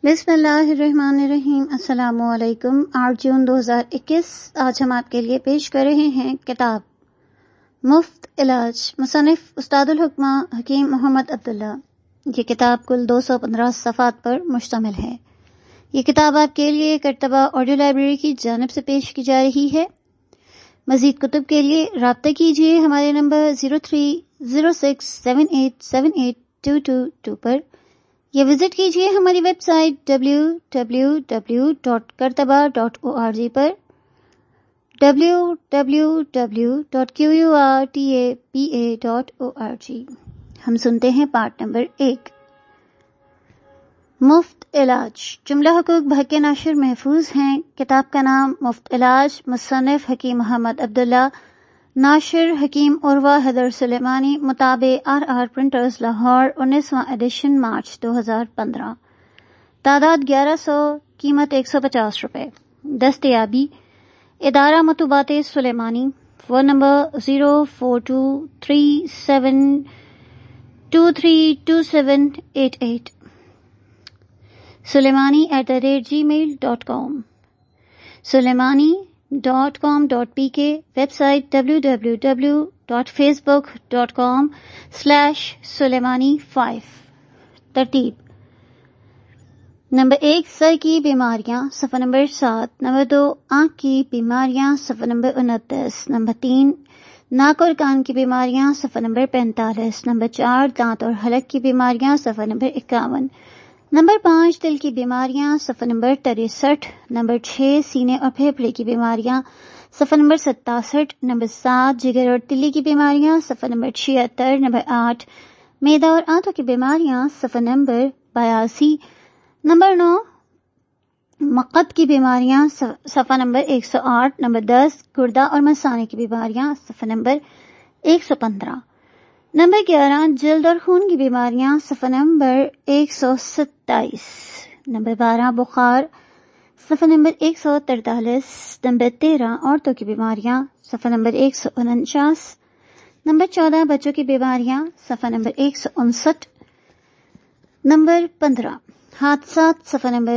بسم اللہ الرحمن الرحیم۔ السلام علیکم۔ 8 جون 2021۔ آج ہم آپ کے لیے پیش کر رہے ہیں کتاب مفت علاج، مصنف استاد الحکمہ حکیم محمد عبداللہ۔ یہ کتاب کل 215 صفحات پر مشتمل ہے۔ یہ کتاب آپ کے لیے کرتبہ آڈیو لائبریری کی جانب سے پیش کی جا رہی ہے۔ مزید کتب کے لیے رابطہ کیجیے ہمارے نمبر 0306787822 پر، یا وزٹ کیجیے ہماری ویب سائٹ www.kartaba.org پر، www.qurtapa.org۔ ہم سنتے ہیں پارٹ نمبر 1، مفت علاج۔ جملہ حقوق بحق ناشر محفوظ ہیں۔ کتاب کا نام مفت علاج، مصنف حکیم محمد عبداللہ، ناشر حکیم عروہ حیدر سلیمانی، مطابع RR پرنٹرز لاہور، 19واں ایڈیشن، مارچ 2015۔ تعداد 1100، قیمت 150 روپے۔ دستیابی: ادارہ مطبوعات Sulaimani, phone number 042372327888، suleimani@gmail.com، suleimani.com.pk، website www.facebook.com/suleimani5۔ ترتیب: نمبر 1، سر کی بیماریاں، صفحہ نمبر 7۔ نمبر 2، آنکھ کی بیماریاں، صفحہ نمبر 29۔ نمبر 3، ناک اور کان کی بیماریاں، صفحہ نمبر 45۔ نمبر 4، دانت اور حلق کی بیماریاں، صفحہ نمبر 51۔ نمبر 5، دل کی بیماریاں، صفحہ نمبر 63۔ نمبر 6، سینے اور پھیپھڑے کی بیماریاں، صفحہ نمبر 67۔ نمبر 7، جگر اور تلی کی بیماریاں، صفحہ نمبر 76۔ نمبر 8، معدہ اور آنتوں کی بیماریاں، صفحہ نمبر 82۔ نمبر 9، مقعد کی بیماریاں، صفحہ نمبر 108۔ نمبر 10، گردہ اور مثانے کی بیماریاں، صفحہ نمبر 115۔ نمبر 11، جلد اور خون کی بیماریاں، صفحہ نمبر 127۔ نمبر 12، بخار، صفحہ نمبر 143۔ نمبر 13، عورتوں کی بیماریاں، صفحہ نمبر 149۔ نمبر 14، بچوں کی بیماریاں، صفحہ نمبر 159۔ نمبر 15، حادثات، صفحہ نمبر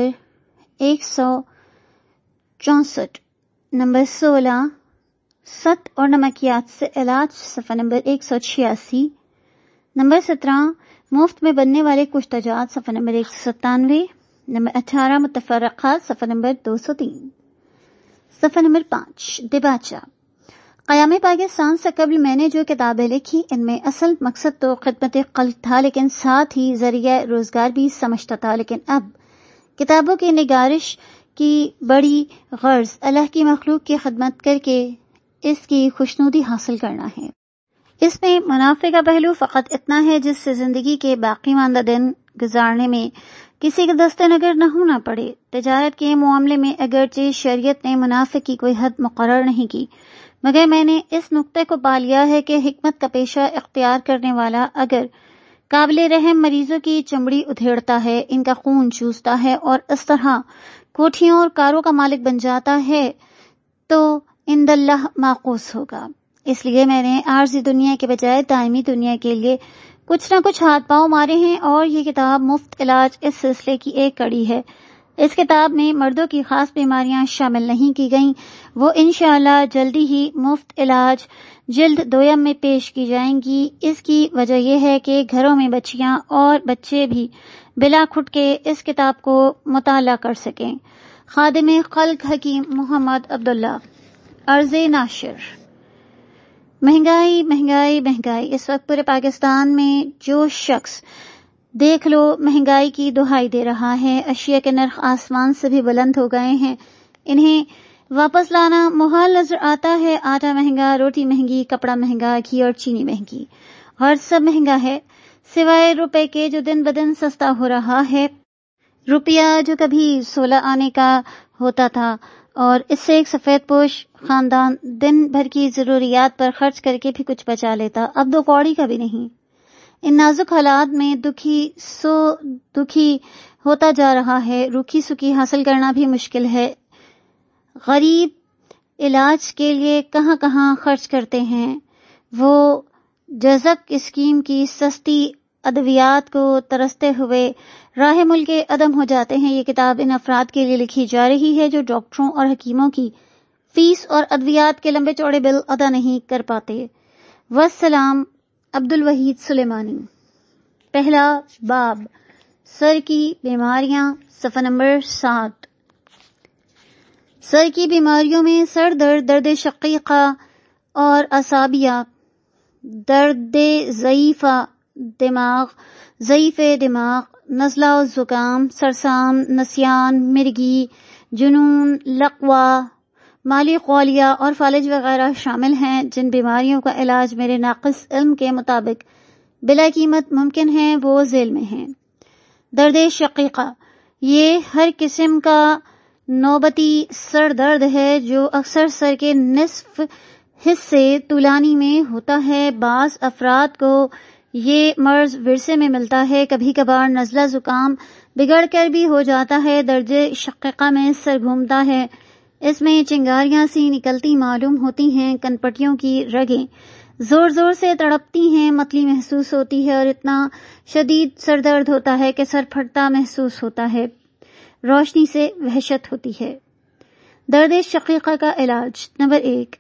164۔ نمبر 16، ست اور نمکیات سے علاج، صفحہ نمبر 186۔ نمبر 17، مفت میں بننے والے کچھ تجات، صفحہ نمبر 197۔ نمبر 18، متفرقات، صفحہ نمبر 203۔ صفحہ نمبر 5، دیباچہ۔ قیام پاکستان سے قبل میں نے جو کتابیں لکھی، ان میں اصل مقصد تو خدمت خلق تھا، لیکن ساتھ ہی ذریعہ روزگار بھی سمجھتا تھا۔ لیکن اب کتابوں کی نگارش کی بڑی غرض اللہ کی مخلوق کی خدمت کر کے اس کی خوشنودی حاصل کرنا ہے۔ اس میں منافع کا پہلو فقط اتنا ہے جس سے زندگی کے باقی ماندہ دن گزارنے میں کسی کا دست نگر نہ ہونا پڑے۔ تجارت کے معاملے میں اگرچہ شریعت نے منافع کی کوئی حد مقرر نہیں کی، مگر میں نے اس نقطے کو پا لیا ہے کہ حکمت کا پیشہ اختیار کرنے والا اگر قابل رحم مریضوں کی چمڑی ادھیڑتا ہے، ان کا خون چوستا ہے اور اس طرح کوٹھیوں اور کاروں کا مالک بن جاتا ہے تو عند اللہ معقوس ہوگا۔ اس لیے میں نے عارضی دنیا کے بجائے دائمی دنیا کے لیے کچھ نہ کچھ ہاتھ پاؤں مارے ہیں، اور یہ کتاب مفت علاج اس سلسلے کی ایک کڑی ہے۔ اس کتاب میں مردوں کی خاص بیماریاں شامل نہیں کی گئیں، وہ انشاءاللہ جلدی ہی مفت علاج جلد دویم میں پیش کی جائیں گی۔ اس کی وجہ یہ ہے کہ گھروں میں بچیاں اور بچے بھی بلا کھٹ کے اس کتاب کو مطالعہ کر سکیں۔ خادم خلق حکیم محمد عبداللہ۔ عرض ناشر: مہنگائی مہنگائی مہنگائی۔ اس وقت پورے پاکستان میں جو شخص دیکھ لو مہنگائی کی دہائی دے رہا ہے۔ اشیاء کے نرخ آسمان سے بھی بلند ہو گئے ہیں، انہیں واپس لانا محال نظر آتا ہے۔ آٹا مہنگا، روٹی مہنگی، کپڑا مہنگا، گھی اور چینی مہنگی، اور سب مہنگا ہے سوائے روپے کے جو دن بدن سستا ہو رہا ہے۔ روپیہ جو کبھی 16 آنے کا ہوتا تھا اور اس سے ایک سفید پوش خاندان دن بھر کی ضروریات پر خرچ کر کے بھی کچھ بچا لیتا، اب 2 کوڑی کا بھی نہیں۔ ان نازک حالات میں دکھی ہوتا جا رہا ہے، روکھی سکی حاصل کرنا بھی مشکل ہے۔ غریب علاج کے لیے کہاں کہاں خرچ کرتے ہیں۔ وہ جزک اسکیم کی سستی ادویات کو ترستے ہوئے راہ ملک عدم ہو جاتے ہیں۔ یہ کتاب ان افراد کے لیے لکھی جا رہی ہے جو ڈاکٹروں اور حکیموں کی فیس اور ادویات کے لمبے چوڑے بل ادا نہیں کر پاتے۔ والسلام، عبد الوحید سلیمانی۔ پہلا باب، سر کی بیماریاں، صفحہ نمبر 7۔ سر کی بیماریوں میں سر درد، درد شقیقہ اور اعصابیہ، درد ضعیف دماغ، نزلہ و زکام، سرسام، نسیان، مرگی، جنون، لقوہ، مالی قولیہ اور فالج وغیرہ شامل ہیں۔ جن بیماریوں کا علاج میرے ناقص علم کے مطابق بلا قیمت ممکن ہے وہ ذیل میں ہیں۔ درد شقیقہ، یہ ہر قسم کا نوبتی سر درد ہے جو اکثر سر کے نصف حصے طولانی میں ہوتا ہے۔ بعض افراد کو یہ مرض ورثے میں ملتا ہے۔ کبھی کبھار نزلہ زکام بگڑ کر بھی ہو جاتا ہے۔ درد شقیقہ میں سر گھومتا ہے، اس میں چنگاریاں سی نکلتی معلوم ہوتی ہیں، کنپٹیوں کی رگیں زور زور سے تڑپتی ہیں، متلی محسوس ہوتی ہے اور اتنا شدید سر درد ہوتا ہے کہ سر پھٹتا محسوس ہوتا ہے، روشنی سے وحشت ہوتی ہے۔ درد شقیقہ کا علاج، نمبر 1،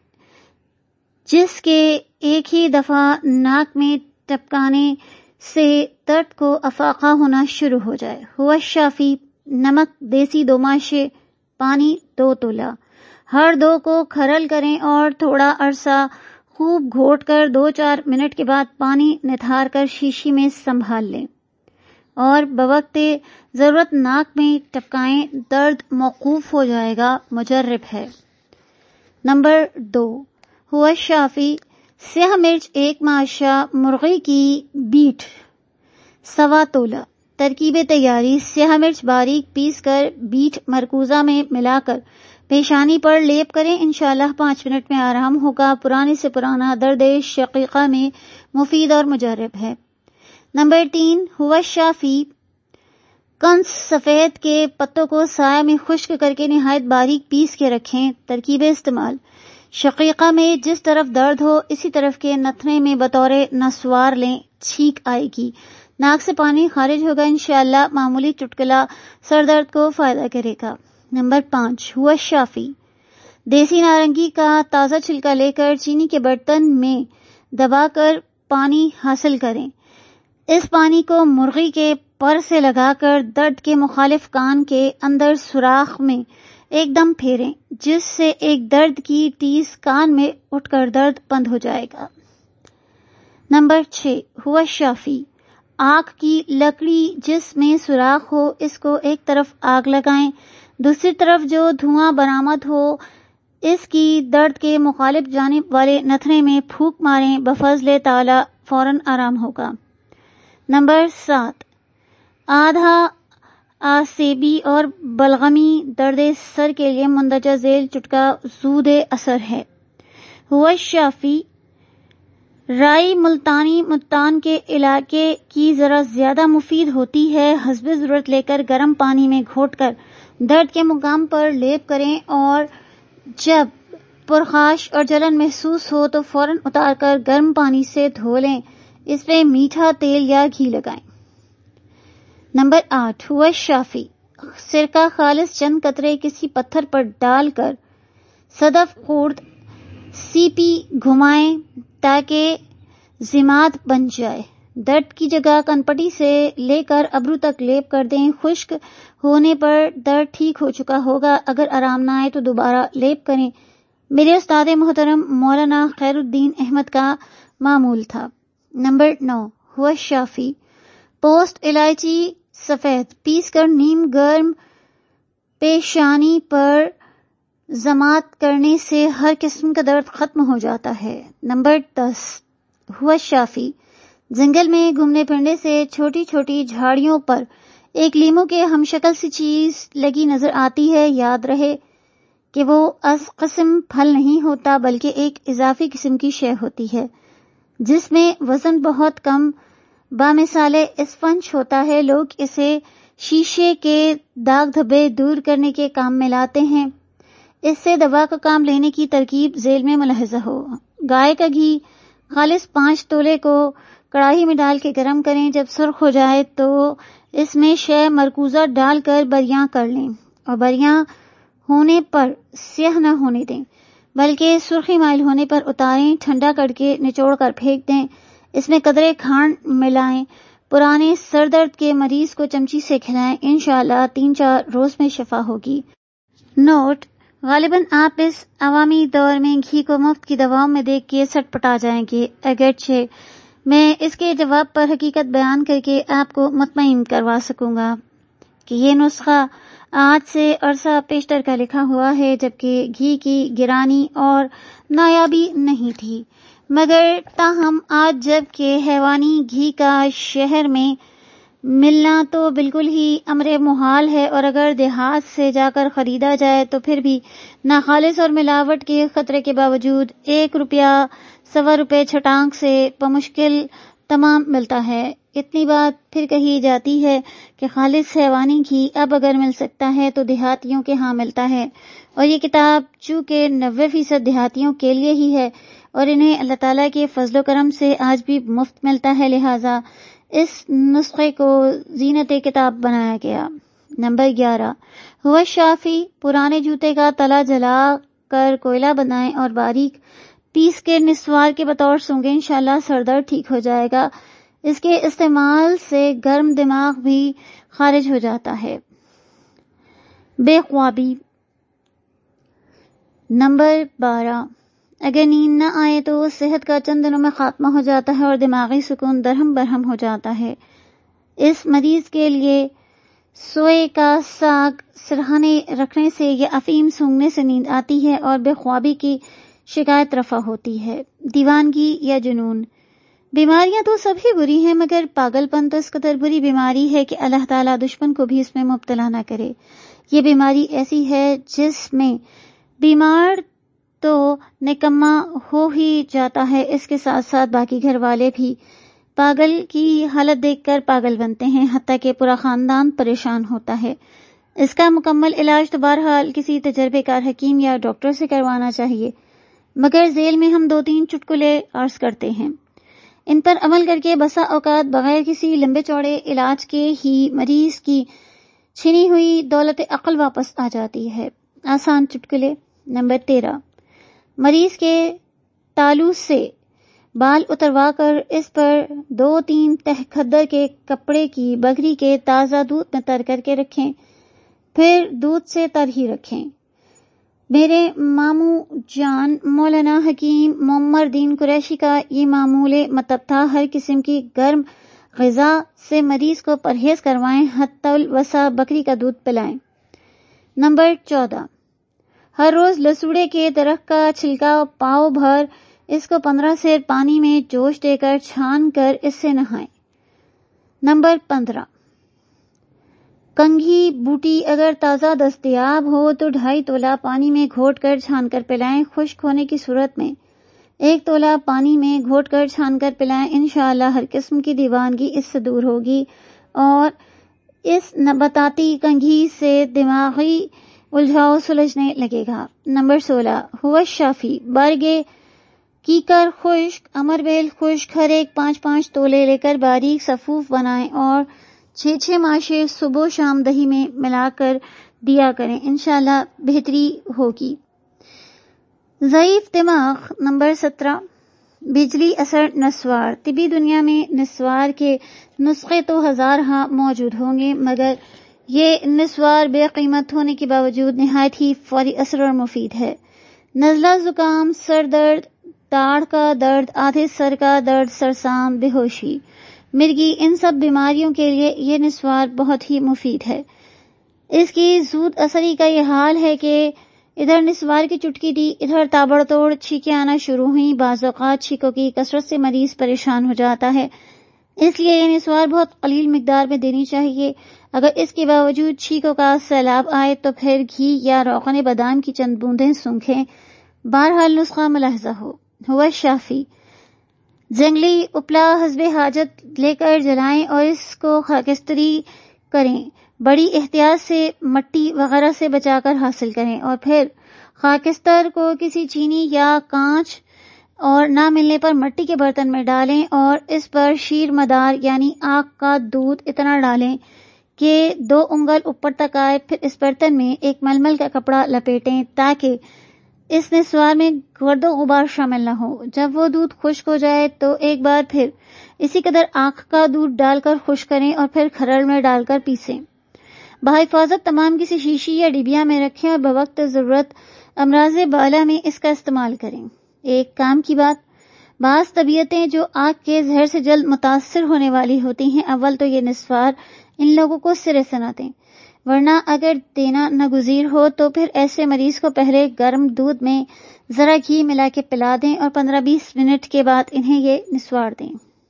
جس کے ایک ہی دفعہ ناک میں ٹپکانے سے درد کو افاقہ ہونا شروع ہو جائے۔ ہوا شافی، نمک دیسی 2 ماشے، پانی 2 تولہ، ہر 2 کو کھرل کریں اور تھوڑا عرصہ خوب گھوٹ کر 2-4 منٹ کے بعد پانی نتھار کر شیشی میں سنبھال لیں اور بوقت ضرورت ناک میں ٹپکائیں، درد موقوف ہو جائے گا، مجرب ہے۔ نمبر 2، ہوا شافی، سیاہ مرچ 1 ماشا، مرغی کی بیٹ 1.25 تولہ۔ ترکیب تیاری، سیاہ مرچ باریک پیس کر بیٹ مرکوزہ میں ملا کر پیشانی پر لیپ کریں، انشاءاللہ 5 منٹ میں آرام ہوگا۔ پرانے سے پرانا درد شقیقہ میں مفید اور مجرب ہے۔ نمبر 3، ہوا شافی، کنس سفید کے پتوں کو سایہ میں خشک کر کے نہایت باریک پیس کے رکھیں۔ ترکیب استعمال، شقیقہ میں جس طرف درد ہو اسی طرف کے نتھنے میں بطور نسوار لیں، چھینک آئے گی، ناک سے پانی خارج ہوگا، انشاءاللہ معمولی چٹکلا سر درد کو فائدہ کرے گا۔ نمبر 5، ہوا شافی، دیسی نارنگی کا تازہ چھلکا لے کر چینی کے برتن میں دبا کر پانی حاصل کریں۔ اس پانی کو مرغی کے پر سے لگا کر درد کے مخالف کان کے اندر سوراخ میں ایک دم پھیریں، جس سے ایک درد کی ٹیز کان میں اٹھ کر درد بند ہو جائے گا۔ نمبر 6، ہوا شافی، آگ کی لکڑی جس میں سوراخ ہو اس کو ایک طرف آگ لگائیں، دوسری طرف جو دھواں برآمد ہو اس کی درد کے مخالف جانب والے نتھنے میں پھونک ماریں، بفضل تعالی فوراً آرام ہوگا۔ نمبر 7، آدھا آسیبی اور بلغمی درد سر کے لیے مندرجہ ذیل ٹٹکا زود اثر ہے۔ ہوا شافی، رائی ملتان کے علاقے کی ذرا زیادہ مفید ہوتی ہے، حسب ضرورت لے کر گرم پانی میں گھوٹ کر درد کے مقام پر لیپ کریں اور جب پرخاش اور جلن محسوس ہو تو فوراً اتار کر گرم پانی سے دھو لیں، اس پہ میٹھا تیل یا گھی لگائیں۔ نمبر 8، ہوا شافی، سرکہ خالص چند قطرے کسی پتھر پر ڈال کر صدف خورد سیپی گھمائیں تاکہ ضماد بن جائے، درد کی جگہ کنپٹی سے لے کر ابرو تک لیپ کر دیں، خشک ہونے پر درد ٹھیک ہو چکا ہوگا، اگر آرام نہ آئے تو دوبارہ لیپ کریں۔ میرے استاد محترم مولانا خیر الدین احمد کا معمول تھا۔ نمبر 9، ہوا شافی، پوست الائچی سفید پیس کر نیم گرم پیشانی پر ضماد کرنے سے ہر قسم کا درد ختم ہو جاتا ہے۔ نمبر 10، ہوا شافی، جنگل میں گھومنے پھرنے سے چھوٹی چھوٹی جھاڑیوں پر ایک لیمو کے ہم شکل سی چیز لگی نظر آتی ہے، یاد رہے کہ وہ از قسم پھل نہیں ہوتا بلکہ ایک اضافی قسم کی شے ہوتی ہے جس میں وزن بہت کم بامثال اسفنج ہوتا ہے۔ لوگ اسے شیشے کے داغ دھبے دور کرنے کے کام میں لاتے ہیں۔ اس سے دوا کا کام لینے کی ترکیب ذیل میں ملاحظہ ہو۔ گائے کا گھی خالص 5 تولے کو کڑاہی میں ڈال کے گرم کریں. جب سرخ ہو جائے تو اس میں شے مرکوزہ ڈال کر بریاں کر لیں اور بریاں ہونے پر سیاہ نہ ہونے دیں بلکہ سرخی مائل ہونے پر اتاریں. ٹھنڈا کر کے نچوڑ کر پھینک دیں. اس میں قدرے کھانڈ ملائیں. پرانے سر درد کے مریض کو چمچی سے کھلائیں. انشاءاللہ 3-4 روز میں شفا ہوگی. نوٹ: غالباً آپ اس عوامی دور میں گھی کو مفت کی دواؤں میں دیکھ کے سٹ پٹا جائیں گے، اگرچہ میں اس کے جواب پر حقیقت بیان کر کے آپ کو مطمئن کروا سکوں گا کہ یہ نسخہ آج سے عرصہ پیشتر کا لکھا ہوا ہے، جبکہ گھی کی گرانی اور نایابی نہیں تھی. مگر تاہم آج جب کہ حیوانی گھی کا شہر میں ملنا تو بالکل ہی امر محال ہے، اور اگر دیہات سے جا کر خریدا جائے تو پھر بھی ناخالص اور ملاوٹ کے خطرے کے باوجود 1 روپیہ 1.25 روپے چھٹانک سے بمشکل تمام ملتا ہے. اتنی بات پھر کہی جاتی ہے کہ خالص حیوانی گھی اب اگر مل سکتا ہے تو دیہاتیوں کے ہاں ملتا ہے، اور یہ کتاب چونکہ 90% دیہاتیوں کے لیے ہی ہے اور انہیں اللہ تعالیٰ کے فضل و کرم سے آج بھی مفت ملتا ہے، لہٰذا اس نسخے کو زینت کتاب بنایا گیا. نمبر 11. ہوا شافی: پرانے جوتے کا تلا جلا کر کوئلہ بنائیں اور باریک پیس کے نسوار کے بطور سونگھیں. انشاءاللہ سر درد ٹھیک ہو جائے گا. اس کے استعمال سے گرم دماغ بھی خارج ہو جاتا ہے. بے خوابی. نمبر 12. اگر نیند نہ آئے تو صحت کا چند دنوں میں خاتمہ ہو جاتا ہے اور دماغی سکون درہم برہم ہو جاتا ہے. اس مریض کے لیے سوئے کا ساگ سرہانے رکھنے سے یا افیم سونگھنے سے نیند آتی ہے اور بے خوابی کی شکایت رفع ہوتی ہے. دیوانگی یا جنون. بیماریاں تو سبھی بری ہیں، مگر پاگل پن تو اس قدر بری بیماری ہے کہ اللہ تعالیٰ دشمن کو بھی اس میں مبتلا نہ کرے. یہ بیماری ایسی ہے جس میں بیمار تو نکما ہو ہی جاتا ہے، اس کے ساتھ ساتھ باقی گھر والے بھی پاگل کی حالت دیکھ کر پاگل بنتے ہیں، حتیٰ کہ پورا خاندان پریشان ہوتا ہے. اس کا مکمل علاج تو بہرحال کسی تجربے کار حکیم یا ڈاکٹر سے کروانا چاہیے، مگر ذیل میں ہم 2-3 چٹکلے عرض کرتے ہیں. ان پر عمل کر کے بسا اوقات بغیر کسی لمبے چوڑے علاج کے ہی مریض کی چھنی ہوئی دولت عقل واپس آ جاتی ہے. آسان چٹکلے. نمبر 13. مریض کے تالو سے بال اتروا کر اس پر 2-3 تہہ کھدر کے کپڑے کی بکری کے تازہ دودھ میں تر کر کے رکھیں، پھر دودھ سے تر ہی رکھیں. میرے ماموں جان مولانا حکیم معمر دین قریشی کا یہ معمول مطلب تھا، ہر قسم کی گرم غذا سے مریض کو پرہیز کروائیں، حتی الوسع بکری کا دودھ پلائیں. نمبر 14. ہر روز لسوڑے کے درخت کا چھلکا پاؤ بھر اس کو 15 سیر پانی میں جوش دے کر چھان کر اس سے نہائیں. نمبر 15. کنگھی بوٹی اگر تازہ دستیاب ہو تو 2.5 تولہ پانی میں گھوٹ کر چھان کر پلائیں. خشک ہونے کی صورت میں 1 تولہ پانی میں گھوٹ کر چھان کر پلائیں. انشاءاللہ ہر قسم کی دیوانگی اس سے دور ہوگی اور اس نباتاتی کنگھی سے دماغی الجھاؤ سلجھنے لگے گا. نمبر 16. ہوا شافی: برگے کیکر خشک، امربیل خشک ہر ایک 5-5 تولے لے کر باریک صفوف بنائیں اور 6 ماشے صبح و شام دہی میں ملا کر دیا کریں. انشاءاللہ بہتری ہوگی. ضعیف دماغ. نمبر 17. بجلی اثر نسوار. طبی دنیا میں نسوار کے نسخے تو ہزارہا موجود ہوں گے، مگر یہ نسوار بے قیمت ہونے کے باوجود نہایت ہی فوری اثر اور مفید ہے. نزلہ، زکام، سر درد، داڑھ کا درد، آدھے سر کا درد، سرسام، بے ہوشی، مرگی، ان سب بیماریوں کے لیے یہ نسوار بہت ہی مفید ہے. اس کی زود اثری کا یہ حال ہے کہ ادھر نسوار کی چٹکی دی، ادھر تابڑ توڑ چھینکیں آنا شروع ہوئیں. بعض اوقات چھینکوں کی کثرت سے مریض پریشان ہو جاتا ہے، اس لیے یہ نسوار بہت قلیل مقدار میں دینی چاہیے. اگر اس کے باوجود چھینکوں کا سیلاب آئے تو پھر گھی یا روغن بادام کی چند بوندیں سونکھیں. بہرحال نسخہ ملاحظہ ہو. ہوا شافی: جنگلی اپلا حسب حاجت لے کر جلائیں اور اس کو خاکستری کریں. بڑی احتیاط سے مٹی وغیرہ سے بچا کر حاصل کریں اور پھر خاکستر کو کسی چینی یا کانچ اور نہ ملنے پر مٹی کے برتن میں ڈالیں اور اس پر شیر مدار یعنی آگ کا دودھ اتنا ڈالیں کہ 2 انگل اوپر تک آئے. پھر اس برتن میں ایک ململ کا کپڑا لپیٹیں تاکہ اس نسوار میں گرد و غبار شامل نہ ہو. جب وہ دودھ خشک ہو جائے تو ایک بار پھر اسی قدر آنکھ کا دودھ ڈال کر خشک کریں اور پھر کھرڑ میں ڈال کر پیسیں. بحفاظت تمام کسی شیشی یا ڈبیا میں رکھیں اور بوقت ضرورت امراض بالا میں اس کا استعمال کریں. ایک کام کی بات، بعض طبیعتیں جو آگ کے زہر سے جلد متاثر ہونے والی ہوتی ہیں، اول تو یہ نسوار ان لوگوں کو سرے سے نہ دیں، ورنہ اگر دینا ناگزیر ہو تو پھر ایسے مریض کو پہلے گرم دودھ میں ذرا گھی ملا کے پلا دیں اور 15-20 منٹ کے بعد انہیں یہ نسوار دیں.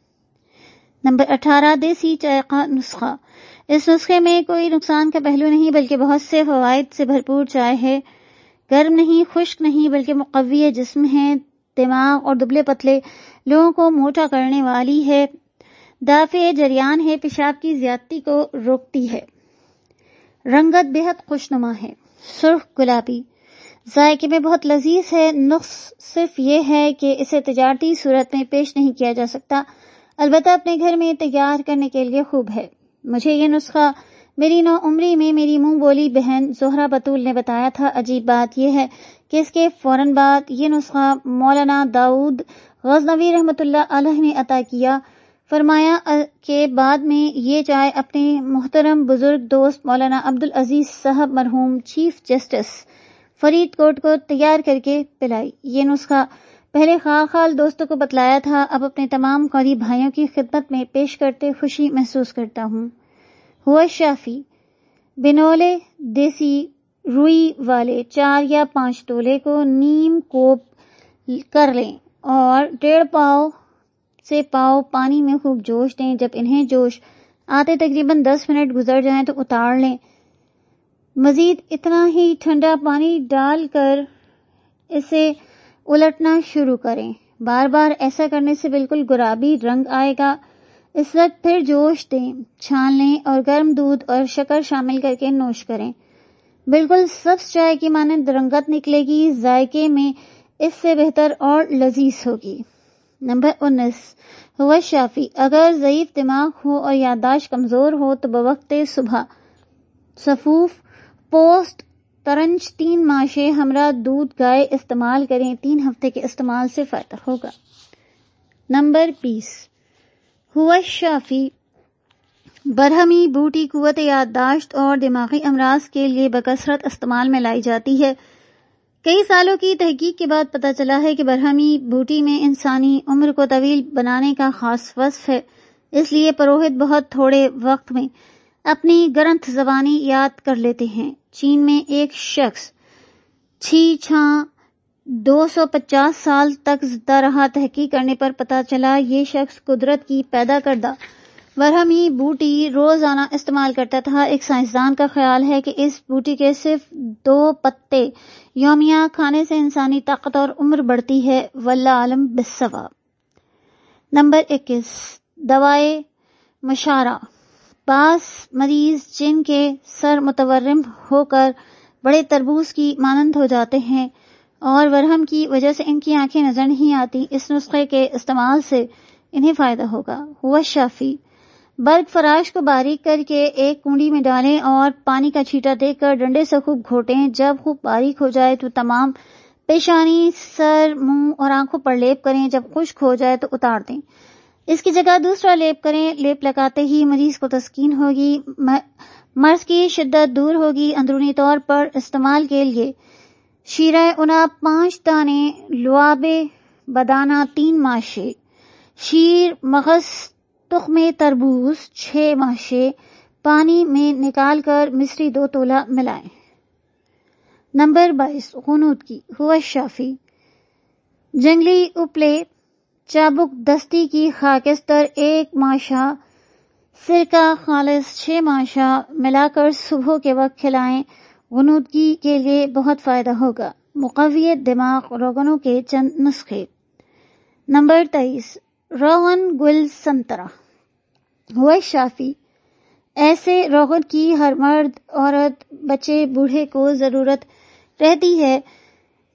نمبر 18 دیسی چائے کا نسخہ. اس نسخے میں کوئی نقصان کا پہلو نہیں بلکہ بہت سے فوائد سے بھرپور چائے ہے. گرم نہیں، خشک نہیں بلکہ مقوی جسم ہے، دماغ اور دبلے پتلے لوگوں کو موٹا کرنے والی ہے، دافع جریان ہے، پیشاب کی زیادتی کو روکتی ہے. رنگت بہت خوشنما ہے، سرخ گلابی، ذائقے میں بہت لذیذ ہے. نقص صرف یہ ہے کہ اسے تجارتی صورت میں پیش نہیں کیا جا سکتا، البتہ اپنے گھر میں تیار کرنے کے لیے خوب ہے. مجھے یہ نسخہ میری 9 عمری میں میری منہ بولی بہن زہرہ بطول نے بتایا تھا. عجیب بات یہ ہے کہ اس کے فوراً بعد یہ نسخہ مولانا داؤد غزنوی رحمۃ اللہ علیہ نے عطا کیا. فرمایا کہ بعد میں یہ چائے اپنے محترم بزرگ دوست مولانا عبدالعزیز صاحب مرحوم چیف جسٹس فرید کوٹ کو تیار کر کے پلائی. یہ نسخہ پہلے خال دوستوں کو بتلایا تھا، اب اپنے تمام قاری بھائیوں کی خدمت میں پیش کرتے خوشی محسوس کرتا ہوں. ہوا شافی، بنولے دیسی روئی والے 4 یا 5 تولے کو نیم کوپ کر لیں اور 1.5 پاؤ سے پاؤ پانی میں خوب جوش دیں. جب انہیں جوش آتے تقریباً 10 منٹ گزر جائیں تو اتار لیں. مزید اتنا ہی ٹھنڈا پانی ڈال کر اسے الٹنا شروع کریں. بار بار ایسا کرنے سے بالکل گلابی رنگ آئے گا. اس وقت پھر جوش دیں، چھان لیں اور گرم دودھ اور شکر شامل کر کے نوش کریں. بالکل سبز چائے کی مانند رنگت نکلے گی، ذائقے میں اس سے بہتر اور لذیذ ہوگی. نمبر 19 ہوا شافی. اگر ضعیف دماغ ہو اور یادداشت کمزور ہو تو بوقت صبح صفوف پوسٹ ترنج 3 ماشے ہمراہ دودھ گائے استعمال کریں. 3 ہفتے کے استعمال سے فائدہ ہوگا. نمبر 20 ہوا شافی. برہمی بوٹی قوت یادداشت اور دماغی امراض کے لیے بکثرت استعمال میں لائی جاتی ہے. کئی سالوں کی تحقیق کے بعد پتہ چلا ہے کہ برہمی بوٹی میں انسانی عمر کو طویل بنانے کا خاص وصف ہے. اس لیے پروہت بہت تھوڑے وقت میں اپنی گرنتھ زبانی یاد کر لیتے ہیں. چین میں ایک شخص چھی چھاں 250 سال تک زندہ رہا. تحقیق کرنے پر پتہ چلا یہ شخص قدرت کی پیدا کردہ برہمی بوٹی روزانہ استعمال کرتا تھا. ایک سائنسدان کا خیال ہے کہ اس بوٹی کے صرف 2 پتے یومیہ کھانے سے انسانی طاقت اور عمر بڑھتی ہے. واللہ عالم بالصواب. نمبر 21 دوائے مشارہ. بعض مریض جن کے سر متورم ہو کر بڑے تربوز کی مانند ہو جاتے ہیں اور ورم کی وجہ سے ان کی آنکھیں نظر نہیں آتی، اس نسخے کے استعمال سے انہیں فائدہ ہوگا. ہوا شافی. برگ فراش کو باریک کر کے ایک کنڈی میں ڈالیں اور پانی کا چھیٹا دے کر ڈنڈے سے خوب گھوٹیں. جب خوب باریک ہو جائے تو تمام پیشانی، سر، منہ اور آنکھوں پر لیپ کریں. جب خشک ہو جائے تو اتار دیں. اس کی جگہ دوسرا لیپ کریں. لیپ لگاتے ہی مریض کو تسکین ہوگی، مرض کی شدت دور ہوگی. اندرونی طور پر استعمال کے لیے شیرہ عناب 5 دانے، لعاب بدانہ 3 ماشے، شیر مغز تخم تربوز 6 ماشے پانی میں نکال کر مصری 2 تولہ ملائیں. نمبر 22 غنود کی. ہوا شافی. جنگلی اپلے، چابک دستی کی خاکستر 1 ماشا، سرکہ خالص 6 ماشا ملا کر صبح کے وقت کھلائیں. غنودگی کے لیے بہت فائدہ ہوگا. مقویت دماغ روغنوں کے چند نسخے. نمبر 23 روغن گل سنترا. ہوا شافی. ایسے روغن کی ہر مرد، عورت، بچے، بوڑھے کو ضرورت رہتی ہے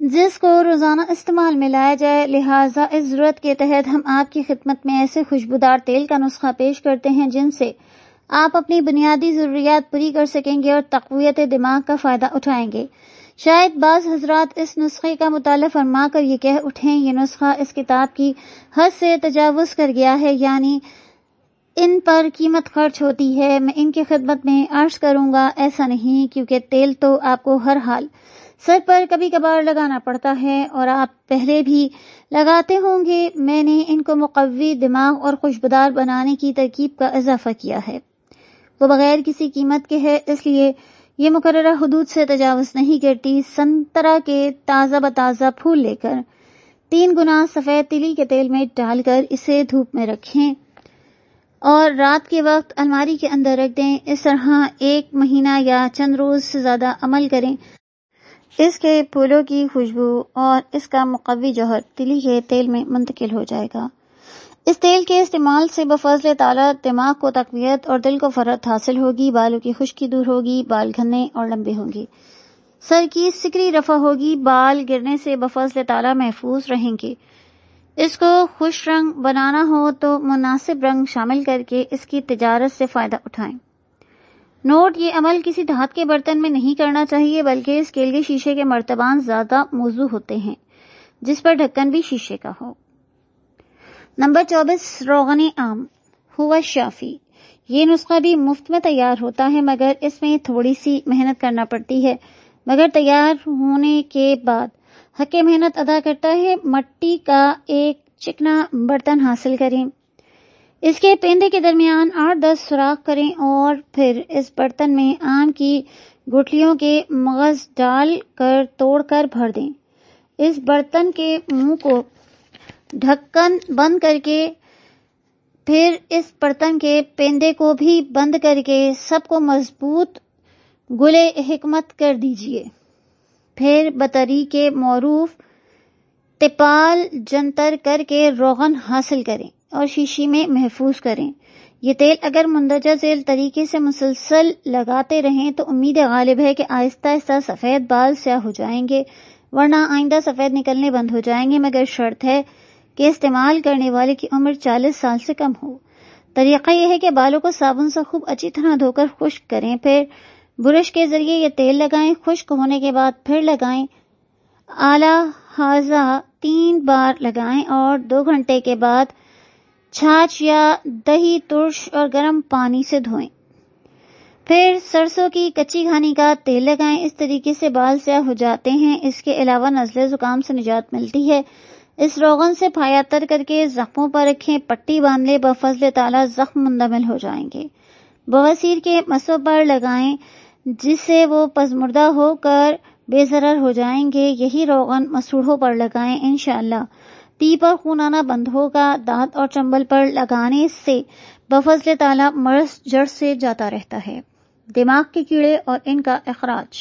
جس کو روزانہ استعمال میں لایا جائے، لہٰذا اس ضرورت کے تحت ہم آپ کی خدمت میں ایسے خوشبودار تیل کا نسخہ پیش کرتے ہیں جن سے آپ اپنی بنیادی ضروریات پوری کر سکیں گے اور تقویت دماغ کا فائدہ اٹھائیں گے۔ شاید بعض حضرات اس نسخے کا مطالعہ فرما کر یہ کہہ اٹھیں یہ نسخہ اس کتاب کی حد سے تجاوز کر گیا ہے، یعنی ان پر قیمت خرچ ہوتی ہے۔ میں ان کی خدمت میں عرض کروں گا ایسا نہیں، کیونکہ تیل تو آپ کو ہر حال سر پر کبھی کبھار لگانا پڑتا ہے اور آپ پہلے بھی لگاتے ہوں گے۔ میں نے ان کو مقوی دماغ اور خوشبودار بنانے کی ترکیب کا اضافہ کیا ہے، وہ بغیر کسی قیمت کے ہے، اس لیے یہ مقررہ حدود سے تجاوز نہیں کرتی۔ سنترا کے تازہ بتازہ پھول لے کر 3 گنا سفید تیلی کے تیل میں ڈال کر اسے دھوپ میں رکھیں اور رات کے وقت الماری کے اندر رکھ دیں۔ اس طرح 1 مہینہ یا چند روز سے زیادہ عمل کریں، اس کے پھولوں کی خوشبو اور اس کا مقوی جوہر تیلی کے تیل میں منتقل ہو جائے گا۔ اس تیل کے استعمال سے بفضل تعالیٰ دماغ کو تقویت اور دل کو فرحت حاصل ہوگی، بالوں کی خشکی دور ہوگی، بال گھنے اور لمبے ہوں گے، سر کی سکری رفع ہوگی، بال گرنے سے بفضل تعالیٰ محفوظ رہیں گے۔ اس کو خوش رنگ بنانا ہو تو مناسب رنگ شامل کر کے اس کی تجارت سے فائدہ اٹھائیں۔ نوٹ: یہ عمل کسی دھات کے برتن میں نہیں کرنا چاہیے، بلکہ اس کے لیے شیشے کے مرتبان زیادہ موزوں ہوتے ہیں جس پر ڈھکن بھی شیشے کا ہو۔ نمبر 24 روغن عام ہوا شافی۔ یہ نسخہ بھی مفت میں تیار ہوتا ہے، مگر اس میں تھوڑی سی محنت کرنا پڑتی ہے، مگر تیار ہونے کے بعد حق محنت ادا کرتا ہے۔ مٹی کا ایک چکنا برتن حاصل کریں، اس کے پیندے کے درمیان 8-10 سوراخ کریں اور پھر اس برتن میں آم کی گٹھلیوں کے مغز ڈال کر توڑ کر بھر دیں۔ اس برتن کے منہ کو ڈھکن بند کر کے پھر اس برتن کے پیندے کو بھی بند کر کے سب کو مضبوط گلے حکمت کر دیجیے۔ پھر بطریق معروف تپال جنتر کر کے روغن حاصل کریں اور شیشی میں محفوظ کریں۔ یہ تیل اگر مندرجہ ذیل طریقے سے مسلسل لگاتے رہیں تو امید غالب ہے کہ آہستہ آہستہ سفید بال سیاہ ہو جائیں گے، ورنہ آئندہ سفید نکلنے بند ہو جائیں گے، مگر شرط ہے کہ استعمال کرنے والے کی عمر 40 سال سے کم ہو۔ طریقہ یہ ہے کہ بالوں کو صابن سے خوب اچھی طرح دھو کر خشک کریں، پھر برش کے ذریعے یہ تیل لگائیں، خشک ہونے کے بعد پھر لگائیں، اعلیٰ حاضہ 3 بار لگائیں اور 2 گھنٹے کے بعد چھاچھ یا دہی ترش اور گرم پانی سے دھوئیں۔ پھر سرسوں کی کچی گھانی کا تیل لگائیں، اس طریقے سے بال سیاہ ہو جاتے ہیں۔ اس کے علاوہ نزلے زکام سے نجات ملتی ہے۔ اس روغن سے پھایا تر کر کے زخموں پر رکھیں، پٹی باندھ لیں، بفضل تعالیٰ زخم مندمل ہو جائیں گے۔ بواسیر کے مسوں پر لگائیں جس سے وہ پزمردہ ہو کر بے ضرر ہو جائیں گے۔ یہی روغن مسوڑھوں پر لگائیں، انشاءاللہ پی پر خون آنا بند ہوگا۔ دانت اور چنبل پر لگانے سے بفضل تعالیٰ مرض جڑ سے جاتا رہتا ہے۔ دماغ کے کیڑے اور ان کا اخراج۔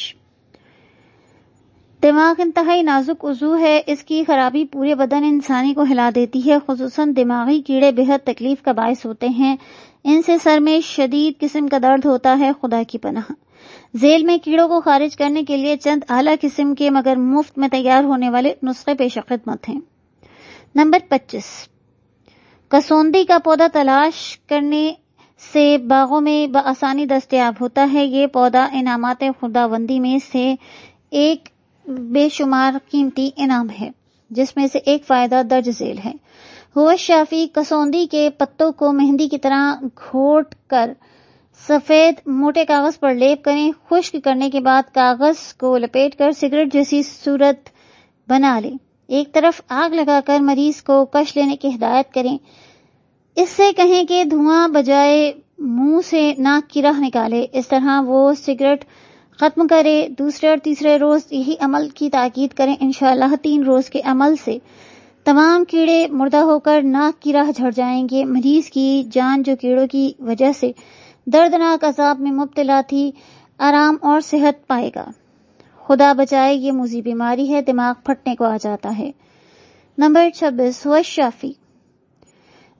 دماغ انتہائی نازک عضو ہے، اس کی خرابی پورے بدن انسانی کو ہلا دیتی ہے، خصوصاً دماغی کیڑے بہت تکلیف کا باعث ہوتے ہیں، ان سے سر میں شدید قسم کا درد ہوتا ہے، خدا کی پناہ۔ ذیل میں کیڑوں کو خارج کرنے کے لیے چند اعلیٰ قسم کے مگر مفت میں تیار ہونے والے نسخے پیش خدمت ہیں۔ نمبر 25 کسوندی کا پودا تلاش کرنے سے باغوں میں بآسانی دستیاب ہوتا ہے۔ یہ پودا انعامات خداوندی میں سے ایک بے شمار قیمتی انعام ہے، جس میں سے ایک فائدہ درج ذیل ہے۔ ہوا شافی کسوندی کے پتوں کو مہندی کی طرح گھونٹ کر سفید موٹے کاغذ پر لیپ کریں، خشک کرنے کے بعد کاغذ کو لپیٹ کر سگریٹ جیسی صورت بنا لیں، ایک طرف آگ لگا کر مریض کو کش لینے کی ہدایت کریں، اس سے کہیں کہ دھواں بجائے منہ سے ناک کی راہ نکالے، اس طرح وہ سگریٹ ختم کرے۔ دوسرے اور تیسرے روز یہی عمل کی تاکید کریں، انشاءاللہ 3 روز کے عمل سے تمام کیڑے مردہ ہو کر ناک کی راہ جھڑ جائیں گے۔ مریض کی جان جو کیڑوں کی وجہ سے دردناک عذاب میں مبتلا تھی، آرام اور صحت پائے گا۔ خدا بچائے، یہ موذی بیماری ہے، دماغ پھٹنے کو آ جاتا ہے۔ نمبر 26 ہوا شافی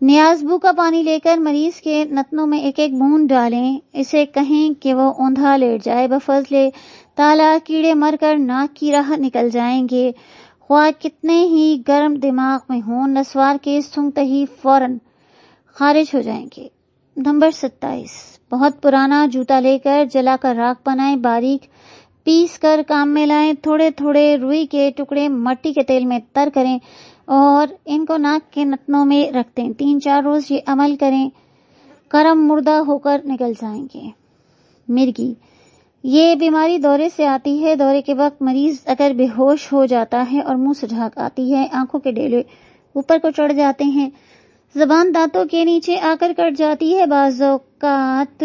نیازبو کا پانی لے کر مریض کے نتنوں میں ایک ایک بوند ڈالیں. اسے کہیں کہ وہ اوندھا لیٹ جائے. بفضل تعالیٰ کیڑے مر کر ناک کی راہ نکل جائیں گے. خواہ کتنے ہی گرم دماغ میں ہوں، نسوار کے سونگتے ہی فوراً خارج ہو جائیں گے. نمبر 27، بہت پرانا جوتا لے کر جلا کر راکھ بنائیں. باریک پیس کر کام میں لائیں. تھوڑے تھوڑے روئی کے ٹکڑے مٹی کے تیل میں تر کریں اور ان کو ناک کے نتنوں میں رکھ دیں. 3-4 روز یہ عمل کریں، کرم مردہ ہو کر نکل جائیں گے. مرگی، یہ بیماری دورے سے آتی ہے. دورے کے وقت مریض اگر بے ہوش ہو جاتا ہے اور منہ سے جھاگ آتی ہے، آنکھوں کے ڈیلے اوپر کو چڑھ جاتے ہیں، زبان دانتوں کے نیچے آ کر کٹ جاتی ہے، بعض اوقات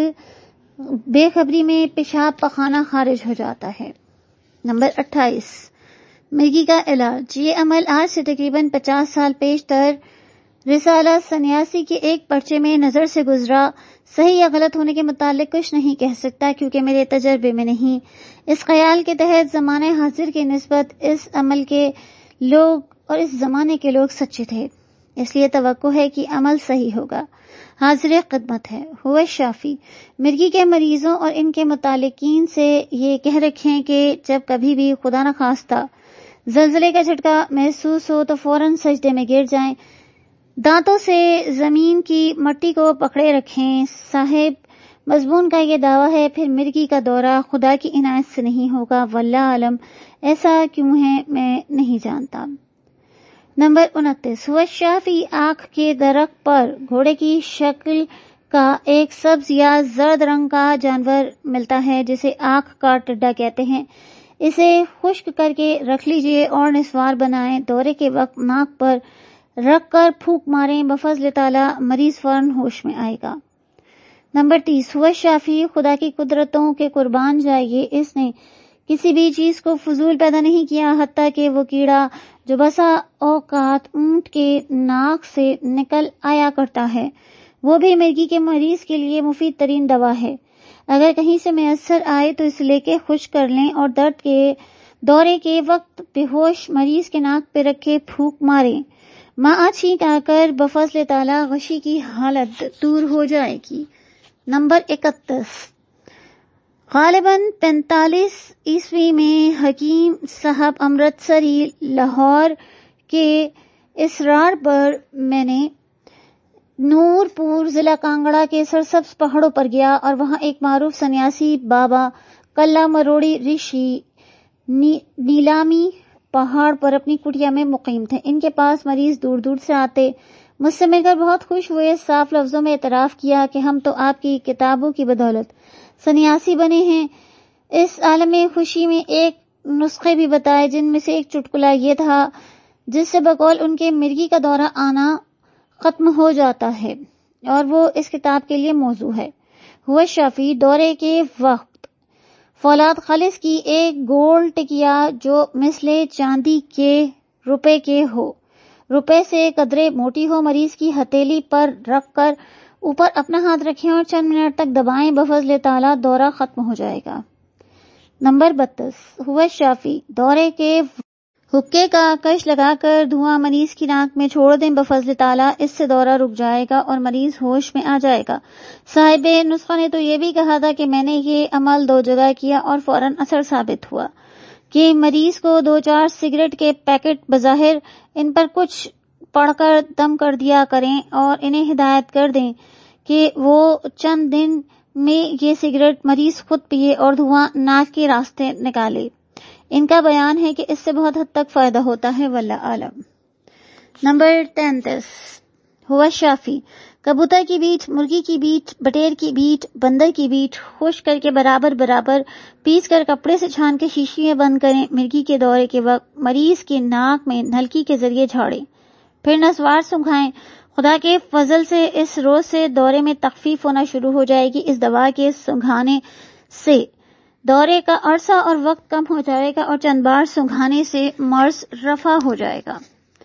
بے خبری میں پیشاب پخانہ خارج ہو جاتا ہے. نمبر 28، مرگی کا علاج. یہ عمل آج سے تقریباً 50 سال پیشتر رسالہ سنیاسی کے ایک پرچے میں نظر سے گزرا. صحیح یا غلط ہونے کے متعلق کچھ نہیں کہہ سکتا کیونکہ میرے تجربے میں نہیں. اس خیال کے تحت زمانہ حاضر کی نسبت اس عمل کے لوگ اور اس زمانے کے لوگ سچے تھے، اس لیے توقع ہے کہ عمل صحیح ہوگا. حاضر خدمت ہے. ہوا شافی، مرگی کے مریضوں اور ان کے متعلقین سے یہ کہہ رکھیں کہ جب کبھی بھی خدا نخواستہ زلزلے کا جھٹکا محسوس ہو تو فوراً سجدے میں گر جائیں. دانتوں سے زمین کی مٹی کو پکڑے رکھیں. صاحب مضمون کا یہ دعویٰ ہے، پھر مرگی کا دورہ خدا کی عنایت سے نہیں ہوگا. واللہ عالم، ایسا کیوں ہے میں نہیں جانتا. نمبر 29، ہوا شافی، آنکھ کے درخت پر گھوڑے کی شکل کا ایک سبز یا زرد رنگ کا جانور ملتا ہے جسے آنکھ کا ٹڈا کہتے ہیں. اسے خشک کر کے رکھ لیجئے اور نسوار بنائیں. دورے کے وقت ناک پر رکھ کر پھونک ماریں. بفضل تعالیٰ مریض فوراً ہوش میں آئے گا. نمبر 30، ہوا شافی، خدا کی قدرتوں کے قربان جائیے، اس نے کسی بھی چیز کو فضول پیدا نہیں کیا، حتیٰ کہ وہ کیڑا جو بسا اوقات اونٹ کے ناک سے نکل آیا کرتا ہے، وہ بھی مرگی کے مریض کے لیے مفید ترین دوا ہے. اگر کہیں سے میسر آئے تو اسے لے کے خشک کر لیں اور درد کے دورے کے وقت بے ہوش مریض کے ناک پہ رکھے پھونک ماریں. ماں چھینک آ کر بفضل تعالیٰ غشی کی حالت دور ہو جائے گی. نمبر 31، غالباً 45 عیسوی میں حکیم صاحب امرتسری لاہور کے اصرار پر میں نے نور پور ضلع کانگڑا کے سرسبز پہاڑوں پر گیا اور وہاں ایک معروف سنیاسی بابا کلا مروڑی رشی نیلامی پہاڑ پر اپنی کٹیا میں مقیم تھے. ان کے پاس مریض دور دور سے آتے. مجھ سے مل کر بہت خوش ہوئے. صاف لفظوں میں اعتراف کیا کہ ہم تو آپ کی کتابوں کی بدولت سنیاسی بنے ہیں. اس عالم خوشی میں ایک نسخے بھی بتائے، جن میں سے ایک چٹکلا یہ تھا جس سے بقول ان کے مرگی کا دورہ آنا ختم ہو جاتا ہے، اور وہ اس کتاب کے لیے موضوع ہے. ہوا شافی، دورے کے وقت فولاد خالص کی ایک گول ٹکیا جو مثل چاندی کے روپے کے ہو، روپے سے قدرے موٹی ہو، مریض کی ہتھیلی پر رکھ کر اوپر اپنا ہاتھ رکھیں اور چند منٹ تک دبائیں. بفضل تعالیٰ دورہ ختم ہو جائے گا. نمبر 32، ہوا شافی، دورے کے حکے کا کش لگا کر دھواں مریض کی ناک میں چھوڑ دیں. بفضل تعالیٰ اس سے دورہ رک جائے گا اور مریض ہوش میں آ جائے گا. صاحب نسخہ نے تو یہ بھی کہا تھا کہ میں نے یہ عمل 2 جگہ کیا اور فوراً اثر ثابت ہوا کہ مریض کو 2-4 سگریٹ کے پیکٹ بظاہر ان پر کچھ پڑھ کر دم کر دیا کریں اور انہیں ہدایت کر دیں کہ وہ چند دن میں یہ سگریٹ مریض خود پیے اور دھواں ناک کے راستے نکالے. ان کا بیان ہے کہ اس سے بہت حد تک فائدہ ہوتا ہے. واللہ عالم. نمبر 33، ہوا شافی، کبوتر کی بیٹ، مرغی کی بیٹ، بٹیر کی بیٹ، بندر کی بیٹ خشک کر کے برابر برابر پیس کر کپڑے سے چھان کے شیشی میں بند کریں. مرگی کے دورے کے وقت مریض کی ناک میں نلکی کے ذریعے جھاڑیں، پھر نسوار سنگھائیں. خدا کے فضل سے اس روز سے دورے میں تخفیف ہونا شروع ہو جائے گی. اس دوا کے سنگھانے سے دورے کا عرصہ اور وقت کم ہو جائے گا اور چند بار سنگھانے سے مرض رفع ہو جائے گا.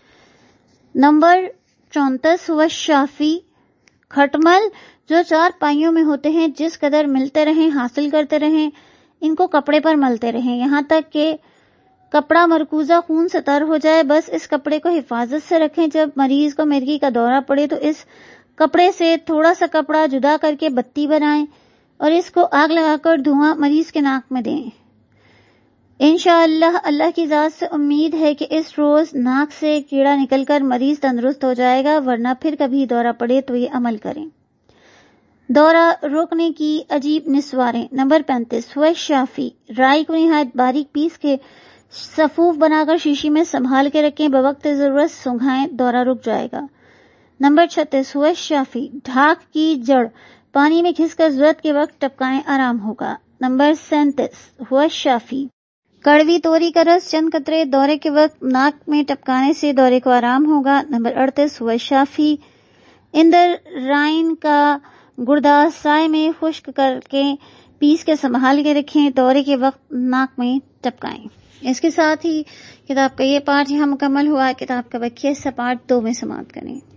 نمبر 34، ہوا شافی، کھٹمل جو 4 پائیوں میں ہوتے ہیں، جس قدر ملتے رہیں حاصل کرتے رہیں، ان کو کپڑے پر ملتے رہیں یہاں تک کہ کپڑا مرکوزہ خون سے تر ہو جائے، بس اس کپڑے کو حفاظت سے رکھیں۔ جب مریض کو مرگی کا دورہ پڑے تو اس کپڑے سے تھوڑا سا کپڑا جدا کر کے بتی بنائیں اور اس کو آگ لگا کر دھواں مریض کے ناک میں دیں۔ انشاءاللہ اللہ کی ذات سے امید ہے کہ اس روز ناک سے کیڑا نکل کر مریض تندرست ہو جائے گا، ورنہ پھر کبھی دورہ پڑے تو یہ عمل کریں۔ دورہ روکنے کی عجیب نسواریں۔ نمبر 35 ہوش شافی، رائی کو نہایت باریک پیس کے صفوف بنا کر شیشی میں سنبھال کے رکھیں، بوقت ضرورت سنگھائیں، دورہ رک جائے گا۔ نمبر 36 ہوش شافی، ڈھاک کی جڑ پانی میں گھس کر ضرورت کے وقت ٹپکائیں، آرام ہوگا۔ نمبر 37 ہوش شافی، کڑوی توری کا رس چند قطرے دورے کے وقت ناک میں ٹپکانے سے دورے کو آرام ہوگا۔ نمبر 38 ہوش شافی، اندر رائن کا گردہ سائے میں خشک کر کے پیس کے سنبھال کے رکھیں، دورے کے وقت ناک میں ٹپکائیں۔ اس کے ساتھ ہی کتاب کا یہ پارٹ یہاں مکمل ہوا۔ کتاب کا باقی حصہ پارٹ 2 میں سماعت کریں۔